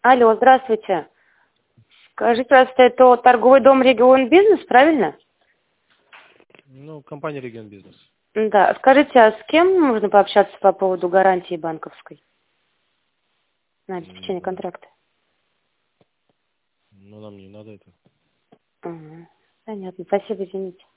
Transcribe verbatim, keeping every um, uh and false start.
Алло, здравствуйте. Скажите, пожалуйста, это торговый дом «Регион Бизнес», правильно? Ну, компания «Регион Бизнес». Да. Скажите, а с кем можно пообщаться по поводу гарантии банковской на обеспечение М, контракта? Ну, нам не надо это. Ага. Понятно. Спасибо, извините.